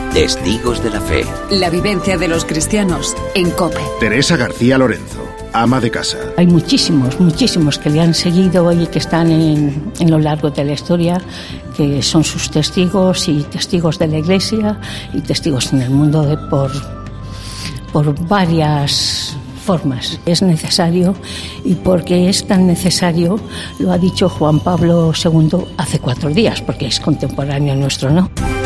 Testigos de la Fe. La vivencia de los cristianos en COPE. Teresa García Lorenzo, ama de casa. Hay muchísimos que le han seguido y que están en lo largo de la historia, que son sus testigos y testigos de la Iglesia y testigos en el mundo por varias formas. Es necesario, y porque es tan necesario lo ha dicho Juan Pablo II hace 4 días, porque es contemporáneo nuestro, ¿no?